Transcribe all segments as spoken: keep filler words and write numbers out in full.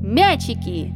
Мячики.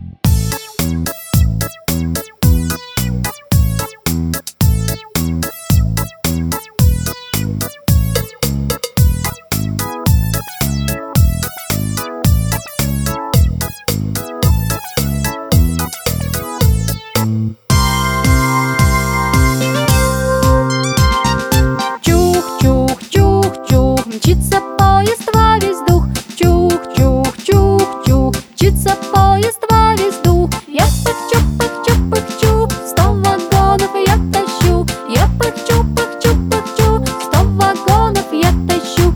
Мчится поезд во весь дух, чух-чух-чух-чух. Мчится поезд во весь дух. Я пыхчу-пыхчу-пыхчу, сто вагонов я тащу. Я пыхчу-пыхчу-пыхчу, сто вагонов я тащу.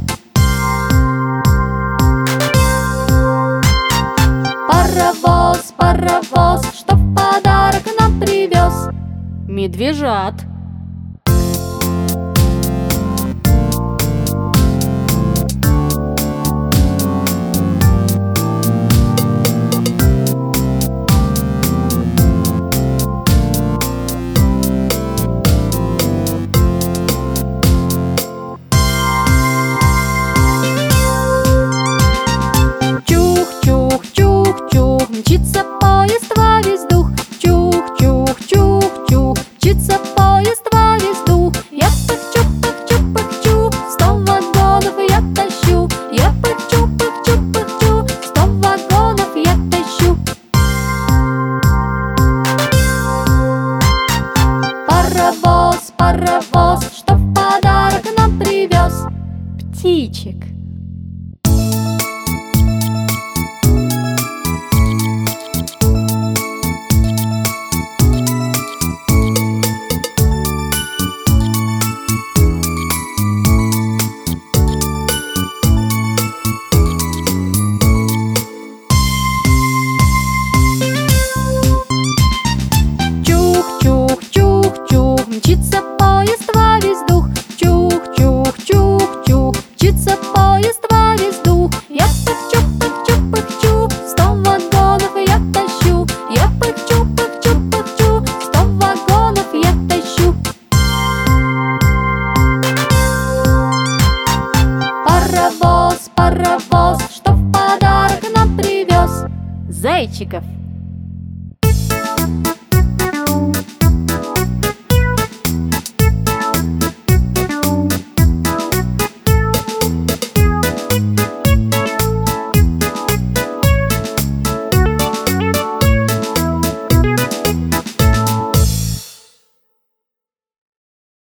Паровоз, паровоз, что в подарок нам привез? Медвежат. Мчится поезд во весь дух, чух-чух-чух-чух. Мчится поезд во весь дух. Я пыхчу-пыхчу-пыхчу, сто вагонов я тащу. Я пыхчу-пыхчу-пыхчу, сто вагонов я тащу. Паровоз, паровоз, что в подарок нам привез? Птичек. Мчится поезд во весь дух, чух-чух-чух-чух. Мчится поезд во весь дух. Я пыхчу-пыхчу-пыхчу, сто вагонов я тащу. Я пыхчу-пыхчу-пыхчу, сто вагонов я тащу. Паровоз, паровоз, что в подарок нам привез? Зайчиков.